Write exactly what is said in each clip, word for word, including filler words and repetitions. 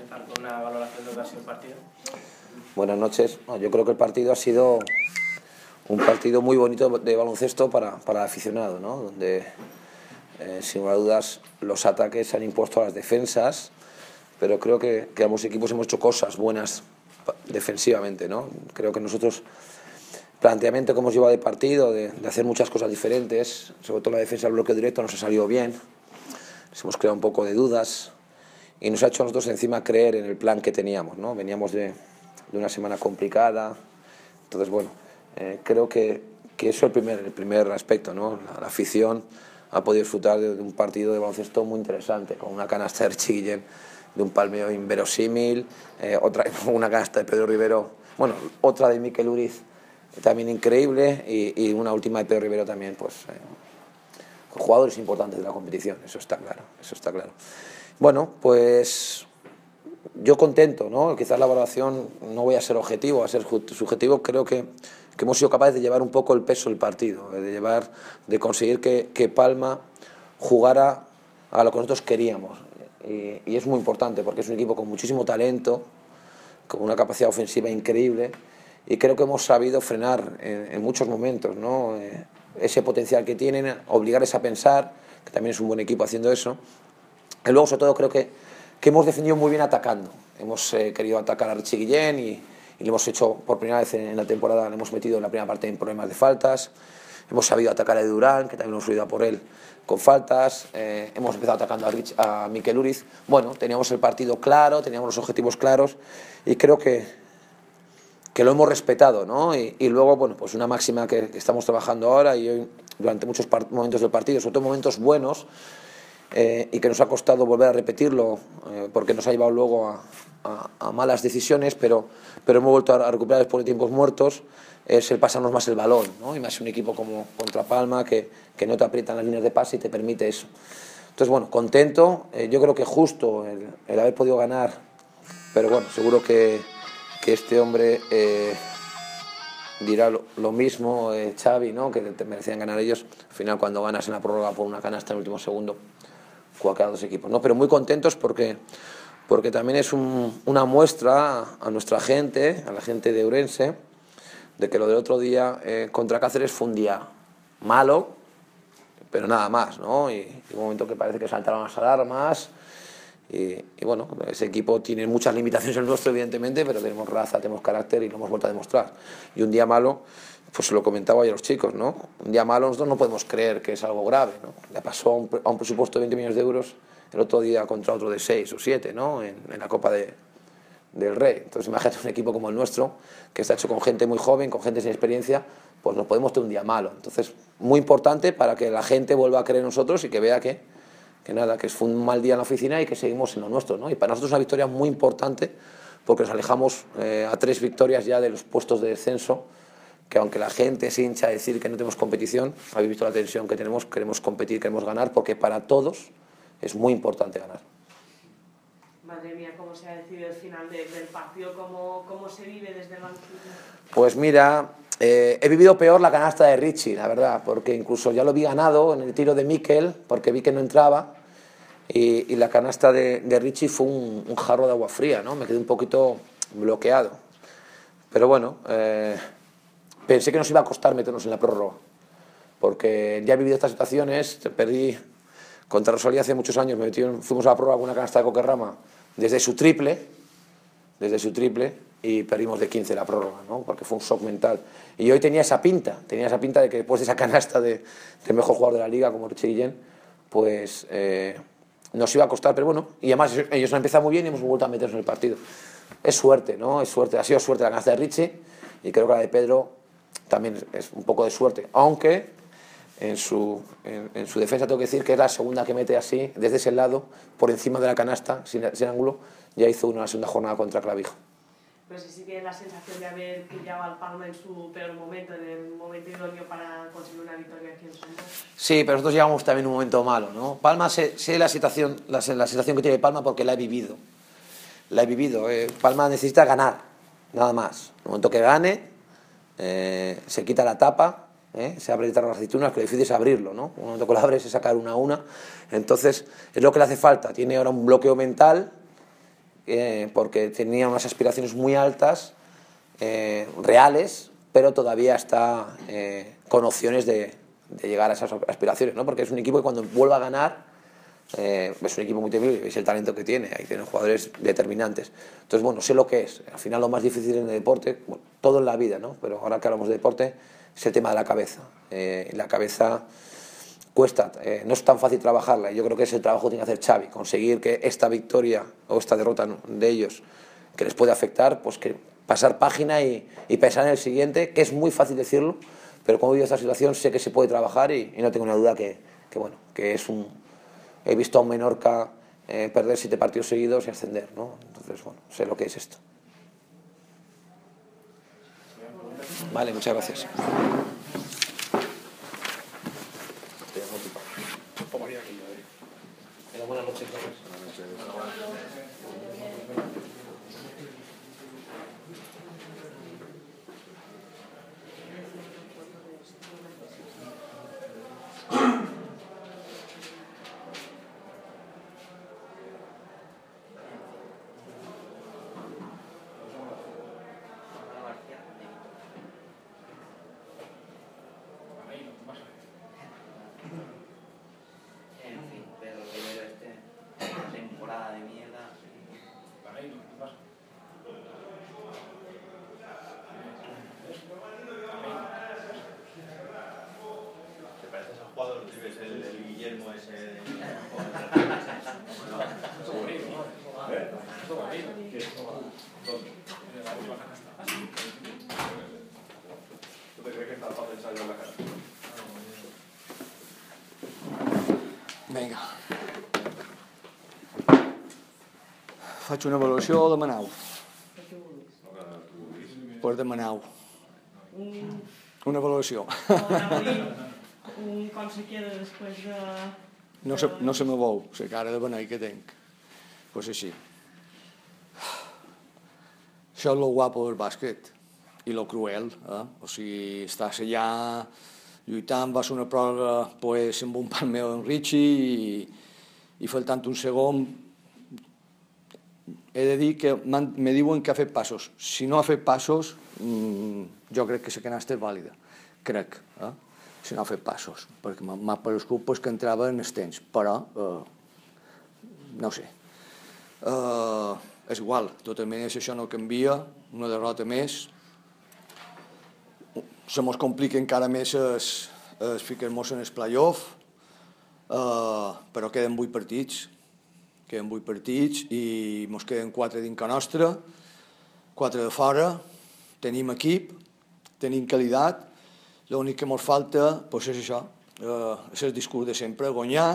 empezar con una valoración de lo que ha sido el partido. Buenas noches. No, yo creo que el partido ha sido un partido muy bonito de baloncesto para, para el aficionado, ¿no? Donde, eh, sin lugar a dudas, los ataques han impuesto a las defensas, pero creo que, que ambos equipos hemos hecho cosas buenas defensivamente, ¿no? Creo que nosotros, planteamiento que hemos llevado de partido, de, de hacer muchas cosas diferentes, sobre todo la defensa del bloqueo directo nos ha salido bien, nos hemos creado un poco de dudas y nos ha hecho a nosotros encima creer en el plan que teníamos, ¿no? Veníamos de, de una semana complicada, entonces bueno, eh, creo que, que eso es el primer, el primer aspecto, ¿no? La, la afición ha podido disfrutar de, de un partido de baloncesto muy interesante, con una canasta de Richie Guillén de un palmeo inverosímil, eh, otra, una canasta de Pedro Rivero, bueno, otra de Mikel Uriz también increíble y, y una última de Pedro Rivero también, pues eh, jugadores importantes de la competición, eso está claro, eso está claro. Bueno, pues yo contento, ¿no? Quizás la evaluación no voy a ser objetivo, a ser subjetivo, creo que, que hemos sido capaces de llevar un poco el peso del partido, de llevar, de conseguir que, que Palma jugara a lo que nosotros queríamos. Y, y es muy importante porque es un equipo con muchísimo talento, con una capacidad ofensiva increíble y creo que hemos sabido frenar en, en muchos momentos, ¿no? Eh, ese potencial que tienen, obligarles a pensar, que también es un buen equipo haciendo eso. Y luego, sobre todo, creo que, que hemos defendido muy bien atacando. Hemos eh, querido atacar a Richie Guillén y, y lo hemos hecho por primera vez en, en la temporada, le hemos metido en la primera parte en problemas de faltas. Hemos sabido atacar a Durán, que también hemos subido a por él con faltas. Eh, hemos empezado atacando a, Rich, a Mikel Uriz. Bueno, teníamos el partido claro, teníamos los objetivos claros y creo que, que lo hemos respetado, ¿no? Y, y luego, bueno, pues una máxima que, que estamos trabajando ahora y hoy, durante muchos momentos del partido, sobre todo momentos buenos, eh, y que nos ha costado volver a repetirlo eh, porque nos ha llevado luego a, a, a malas decisiones, pero, pero hemos vuelto a recuperar después de tiempos muertos. Es el pasarnos más el balón, ¿no? Y más un equipo como contra Palma que, que no te aprietan las líneas de pase y te permite eso. Entonces, bueno, contento, eh, yo creo que justo el, el haber podido ganar, pero bueno, seguro que, que este hombre eh, dirá lo, lo mismo, eh, Xavi, ¿no? Que te merecían ganar ellos. Al final, cuando ganas en la prórroga por una canasta en el último segundo, juega cada dos equipos, ¿no? Pero muy contentos porque, porque también es un, una muestra a nuestra gente, a la gente de Ourense, de que lo del otro día eh, contra Cáceres fue un día malo, pero nada más, ¿no? Y, y un momento que parece que saltaron las alarmas y, y bueno, ese equipo tiene muchas limitaciones el nuestro, evidentemente, pero tenemos raza, tenemos carácter y lo hemos vuelto a demostrar. Y un día malo, pues se lo comentaba yo a los chicos, ¿no? Un día malo nosotros no podemos creer que es algo grave, ¿no? Le pasó a un, a un presupuesto de veinte millones de euros el otro día contra otro de seis o siete, ¿no? En, en la Copa de... del Rey. Entonces imagínate un equipo como el nuestro, que está hecho con gente muy joven, con gente sin experiencia, pues nos podemos tener un día malo. Entonces, muy importante para que la gente vuelva a creer en nosotros y que vea que, que nada, que fue un mal día en la oficina y que seguimos en lo nuestro, ¿no? Y para nosotros es una victoria muy importante porque nos alejamos eh, a tres victorias ya de los puestos de descenso, que aunque la gente se hincha a decir que no tenemos competición, habéis visto la tensión que tenemos, queremos competir, queremos ganar, porque para todos es muy importante ganar. Madre mía, cómo se ha decidido el final de, del partido, cómo, cómo se vive desde el banquillo. Pues mira, eh, he vivido peor la canasta de Richie, la verdad, porque incluso ya lo vi ganado en el tiro de Mikel, porque vi que no entraba, y, y la canasta de, de Richie fue un, un jarro de agua fría, ¿no? Me quedé un poquito bloqueado. Pero bueno, eh, pensé que nos iba a costar meternos en la prórroga, porque ya he vivido estas situaciones, perdí contra Rosalía hace muchos años, me metieron, fuimos a la prórroga con una canasta de Coquerrama desde su triple, desde su triple, y perdimos de quince la prórroga, ¿no? Porque fue un shock mental. Y hoy tenía esa pinta, tenía esa pinta de que después de esa canasta de, del mejor jugador de la liga, como Richie Guillén, pues eh, nos iba a costar, pero bueno, y además ellos han empezado muy bien y hemos vuelto a meternos en el partido. Es suerte, ¿no? Es suerte, ha sido suerte la canasta de Richie, y creo que la de Pedro también es un poco de suerte, aunque en su, en, en su defensa tengo que decir que es la segunda que mete así, desde ese lado, por encima de la canasta, sin, sin ángulo, ya hizo una segunda jornada contra Clavijo. Pero si sí tiene la sensación de haber pillado al Palma en su peor momento, en el momento idóneo para conseguir una victoria aquí en Sonda. Sí, pero nosotros llegamos también en un momento malo, ¿no? Palma, sé, sé la, situación, la, la situación que tiene Palma porque la he vivido. La he vivido. Eh, Palma necesita ganar, nada más. En el momento que gane, eh, se quita la tapa, ¿eh? Se abre las aceitunas, que lo difícil es abrirlo, ¿no? En el momento que lo abres es sacar una a una. Entonces, es lo que le hace falta. Tiene ahora un bloqueo mental eh, porque tenía unas aspiraciones muy altas, eh, reales, pero todavía está eh, con opciones de, de llegar a esas aspiraciones, ¿no? Porque es un equipo que cuando vuelva a ganar, eh, es un equipo muy temible, veis el talento que tiene, ahí tienen jugadores determinantes. Entonces, bueno, sé lo que es. Al final lo más difícil en el deporte, bueno, todo en la vida, ¿no? Pero ahora que hablamos de deporte, es el tema de la cabeza. Eh, la cabeza cuesta, eh, no es tan fácil trabajarla. Yo creo que es el trabajo que tiene que hacer Xavi, conseguir que esta victoria o esta derrota de ellos, que les puede afectar, pues que pasar página y, y pensar en el siguiente, que es muy fácil decirlo, pero como he vivido esta situación sé que se puede trabajar y, y no tengo una duda que, que, bueno, que es un... He visto a un Menorca eh, perder siete partidos seguidos y ascender, ¿no? Entonces, bueno, sé lo que es esto. Vale, muchas gracias. Buenas noches. Vinga. Faig una valoració o demanau? Pues demanau. Una valoració. Com se queda després de... No se, no se me veu, la cara de benei que tinc. Pues així. Això és lo guapo del bàsquet i lo cruel, eh? O sigui, estàs allà lluitant, va ser una pròrroga pues, amb un pan meu en Richie i, i faltant un segon he de dir que me diuen que ha fet passos. Si no ha fet passos, mmm, jo crec que la canasta és vàlida. Crec, eh? Si no ha fet passos, perquè m'ha parescut pues, que entrava en els temps, però eh, no sé. Eh, és igual, de totes maneres això no canvia, una derrota més, se mos complica encara més es, es ficar-nos en el play-off, eh, però queden vuit partits, queden vuit partits i mos queden quatre dintre nostra, quatre de fora, tenim equip, tenim qualitat, l'únic que mos falta pues, és això, eh, és el discurs de sempre, guanyar,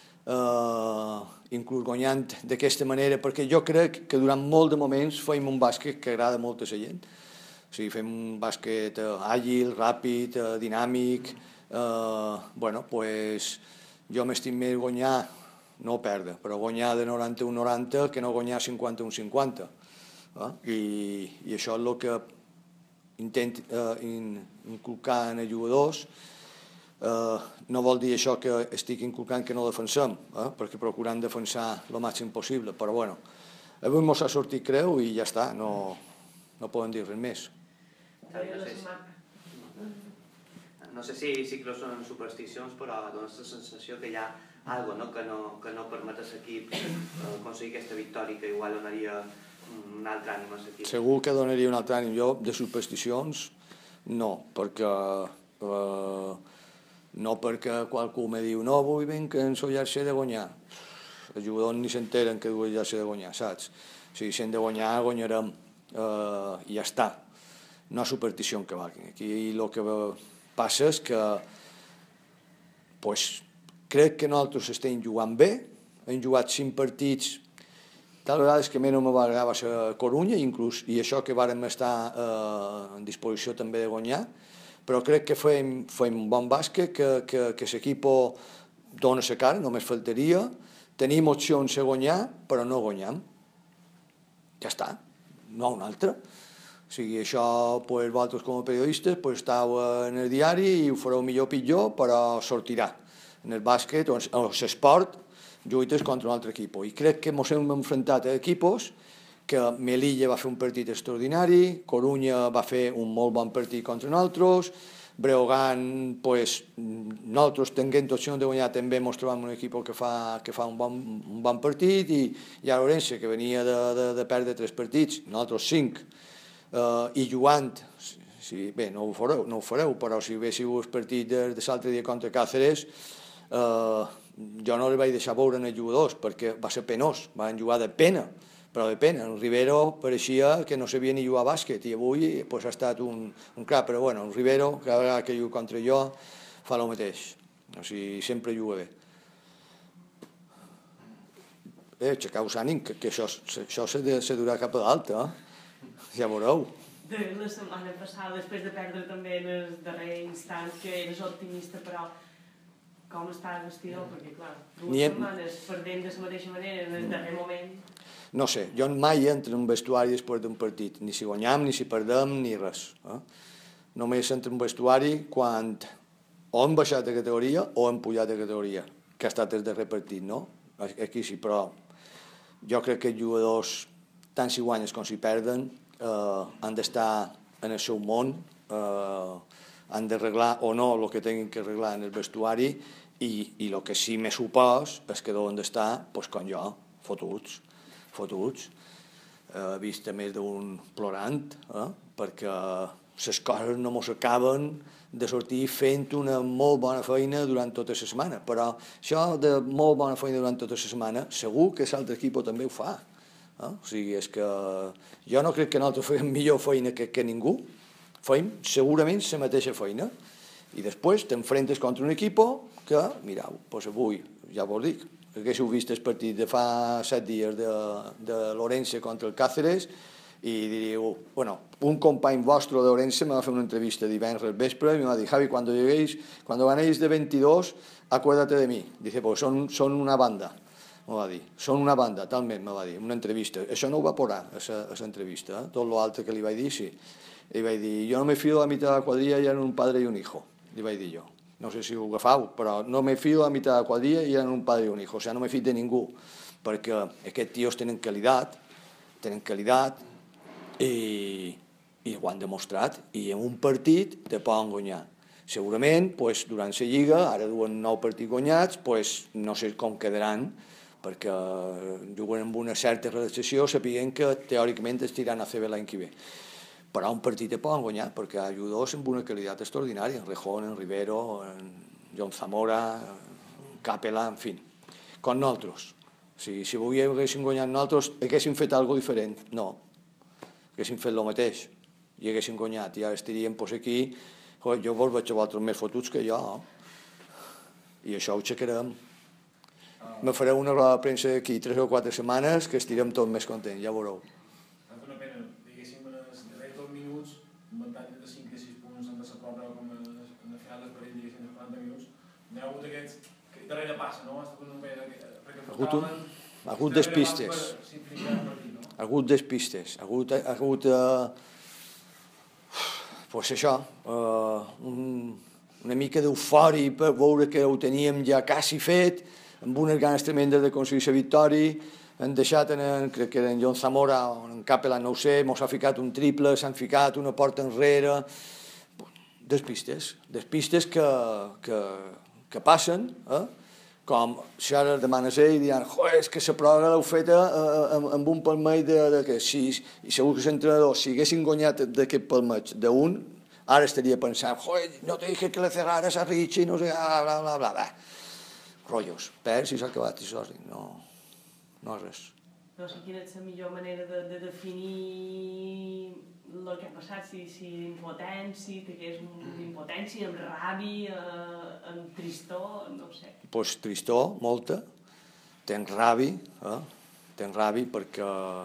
eh, inclús guanyant d'aquesta manera, perquè jo crec que durant molt de moments fem un bàsquet que agrada molt a la gent. O sigui, fem un bàsquet àgil, ràpid, dinàmic. Eh, bueno, pues, jo m'estim més guanyar, no perdre, però guanyar de noranta-u noranta que no guanyar cinquanta-u cinquanta. Eh? I, I això és el que intento eh, inculcar en els jugadors. Eh, no vol dir això que estic inculcant que no defensem, eh? perquè procurant defensar el màxim possible, però bueno, avui mos ha sortit creu i ja està, no, no poden dir res més. No sé, si, no sé si, si que són supersticions, però dona la sensació que hi ha alguna cosa no, que, no, que no permet a l'equip eh, aconseguir aquesta victòria, que igual donaria un altre ànim a l'equip. Segur que donaria un altre ànim. Jo, de supersticions, no, perquè eh, no perquè qualcú me diu no, vull ben que ens ho llargi de guanyar. Els jugadors ni s'enteren que dues llargi de guanyar, saps? O sigui, si hem de guanyar, guanyarem eh, i ja està. No superstició que valgui. Aquí el que passa és que pues, crec que nosaltres estem jugant bé, hem jugat cinc partits, tal vegada que menys me va agradar va ser Corunya, inclús, i això que vàrem estar eh, en disposició també de guanyar, però crec que fem, fem un bon bàsquet, que, que, que l'equip dona la cara, només faltaria, tenim opcions de guanyar, però no guanyam. Ja està, no una altra. O sigui, això, pues, vosaltres com a periodistes, pues, esteu en el diari i ho fareu millor o pitjor, però sortirà. En el bàsquet o en l'esport lluites contra un altre equip. I crec que ens hem enfrontat a equipos que Melilla va fer un partit extraordinari, Corunya va fer un molt bon partit contra nosaltres, Breogán, pues, nosaltres tenint opció de guanyar també ens trobem un equip que fa, que fa un, bon, un bon partit, i, i a l'Orense, que venia de, de, de perdre tres partits, nosaltres cinc, uh, i jugant, si, bé, no ho, fareu, no ho fareu, però si véssiu el partit de, de l'altre dia contra Càceres, uh, jo no li vaig deixar veure en els jugadors, perquè va ser penós, van jugar de pena, però de pena. El Rivero pareixia que no sabia ni jugar a bàsquet, i avui pues, ha estat un, un crac, però bueno, el Rivero, cada vegada que juga contra jo, fa el mateix, o sigui, sempre juga bé. Eh, aixecau-vos ànim, que, que això, això se, de, se durà cap a dalt, eh? Ja veureu. De la setmana passada, després de perdre també en el darrer instant, que eres optimista, però com està el vestidor? Perquè, clar, dues setmanes perdent de la mateixa manera en el darrer moment... No sé, jo mai entro en un vestuari després d'un partit, ni si guanyam, ni si perdem, ni res. Eh? Només entro en un vestuari quan o hem baixat de categoria o hem pujat de categoria, que ha estat el darrer partit, no? Aquí sí, però jo crec que els jugadors, tant si guanyes com si perden, eh, han d'estar en el seu món, eh, han d'arreglar o no el que tinguin que arreglar en el vestuari, i, i el que sí me supòs és que deuen d'estar, pues, com jo, fotuts. fotuts, he vist més d'un plorant, eh? perquè les coses no mos acaben de sortir fent una molt bona feina durant tota la setmana, però això de molt bona feina durant tota la setmana, segur que l'altre equip també ho fa. Eh? O sigui, és que jo no crec que nosaltres fem millor feina que, que ningú, fem segurament la mateixa feina, i després t'enfrentes contra un equip que, mireu, doncs avui, ja vos dic, haguéssiu vist el partit de fa set dies de, de l'Orense contra el Càceres i diríeu, bueno, un company vostre de Orense me va fer una entrevista divendres vespre i me va dir, Javi, cuando lleguéis, cuando ganéis de veintidós, acuérdate de mí. Dice, pues son, son una banda, me va dir, son una banda, talment, me va dir, una entrevista. Això no ho va porar, aquesta entrevista, eh? Tot l'altre que li vaig dir, sí. Li vaig dir, jo no me fío de la mitad de la cuadrilla y eran un padre y un hijo, li vaig dir jo. No sé si ho agafau, però no me fío a mitad de la quadrilla i eren un padre i un hijo. O sigui, no me fío de ningú, perquè aquests tios tenen qualitat, tenen qualitat i, i ho han demostrat, i en un partit te poden guanyar. Segurament, pues, durant la Lliga, ara duen nou partits guanyats, pues, no sé com quedaran, perquè juguen amb una certa relaxació, sapiguent que teòricament es tiraran a C B l'any que ve. Però un partit te poden guanyar, perquè hi ha jugadors amb una qualitat extraordinària, en Rejón, en Rivero, en John Zamora, en Capela, en fi, com nosaltres. Si, si avui haguéssim guanyat nosaltres, haguéssim fet alguna cosa diferent? No, haguéssim fet el mateix, i haguéssim guanyat, i ara estaríem pues, aquí, jo vos veig a vosaltres més fotuts que jo, i això ho aixecarem. Me fareu una roda de premsa d'aquí tres o quatre setmanes que estirem tots més contents, ja veureu. Darrere passa, no? Ha hagut, ha hagut despistes. Ha hagut despistes. Ha hagut, ha hagut eh, pues això, eh, un, una mica d'eufòria per veure que ho teníem ja quasi fet, amb unes ganes tremendes d'aconseguir la victòria. Han deixat, en, crec que en John Zamora o en Capela, no ho sé, mos ha ficat un triple, s'han ficat una porta enrere. Despistes, despistes que, que, que passen, eh? Com si ara demanes a ell i diran, joder, és que la pròrroga l'heu feta amb un palmell de, de que si, i segur que l'entrenador, si haguessin guanyat d'aquest palmeig d'un, ara estaria pensant, joder, no te dije que le cerraras a Richie, no sé, bla, bla, bla, bla, bla. Rotllos, perds i s'ha acabat, i sorry, no, no és res. No sé quina és la millor manera de, de definir el que ha passat, si, si impotència, que és una impotència, amb ràbia, eh, amb tristor, no ho sé. Doncs pues, tristor, molta, tenc ràbia, eh? tenc ràbia perquè,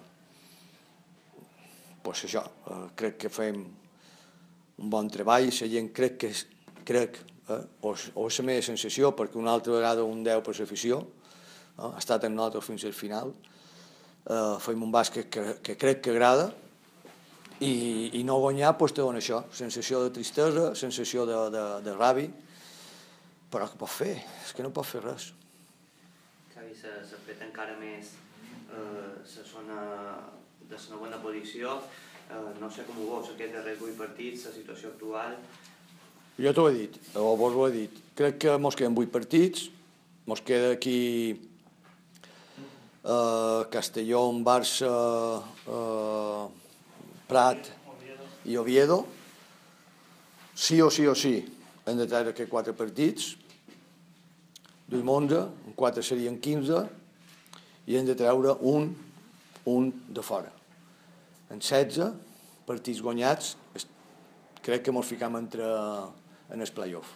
pues això, eh, crec que fem un bon treball, la gent crec que, crec, eh? o, o és la meva sensació, perquè una altra vegada un deu per l'afició, eh? ha estat amb nosaltres fins al final, eh, fem un bàsquet que, que crec que agrada, i, i no guanyar doncs, te dona això, sensació de tristesa, sensació de, de, de ràbia, però què pot fer? És que no pot fer res. Xavi, i s'ha fet encara més la zona de la novena posició. No sé com ho veus, aquests darrers vuit partits, la situació actual. Jo t'ho he dit, o vos ho he dit. Crec que mos queden vuit partits, mos queda aquí eh, Castelló, Barça, eh, Prat i Oviedo. Sí o sí o sí hem de treure aquests quatre partits. Duim onze, en quatre serien quinze, i hem de treure un, un de fora. En setze partits guanyats, crec que ens ficam entre, en el play-off.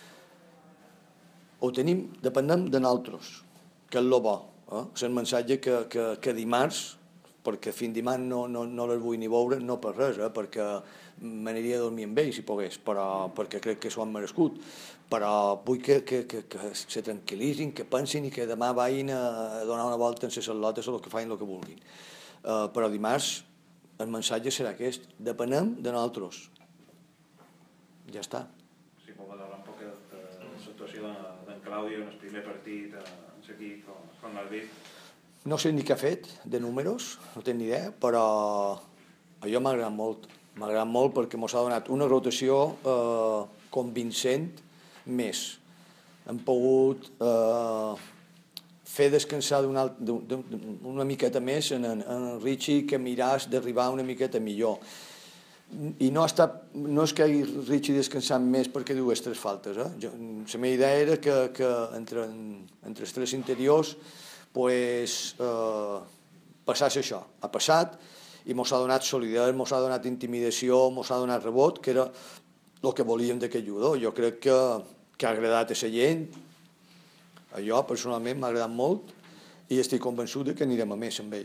Ho tenim, depenem de nosaltres, que és el bo. Eh? És el missatge que, que, que dimarts, perquè fins dimarts no, no, no les vull ni veure, no per res, eh? Perquè m'aniria a dormir amb ells si pogués, però, perquè crec que s'ho han merescut. Però vull que, que, que, que se tranquil·litzin, que pensin i que demà vagin a donar una volta en les lotes o el que facin el que vulguin. Uh, però dimarts el missatge serà aquest, depenem de nosaltres. Ja està. Si pot parlar un poc de la situació d'en Claudio en el primer partit en l'equip, com l'has vist? No sé ni què ha fet de números, no tinc ni idea, però a jo m'ha agradat molt. M'ha agradat molt perquè ens ha donat una rotació eh, convincent més. Hem pogut eh, fer descansar una, una miqueta més en, en Richie, que miràs d'arribar una miqueta millor. I no, ha estat, no és que hagi Richie descansant més perquè dues tres faltes. Eh? Jo, la meva idea era que, que entre, entre els tres interiors pues, eh, passés això. Ha passat i ens ha donat solidesa, ens ha donat intimidació, ens ha donat rebot, que era el que volíem d'aquest jugador. Jo crec que, que ha agradat a la gent. A jo, personalment, m'ha agradat molt i estic convençut que anirem a més amb ell.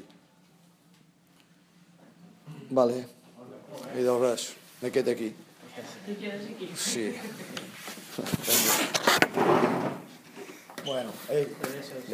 Vale. I de res, me quedo aquí. I quedes aquí. Sí. Bueno, ei.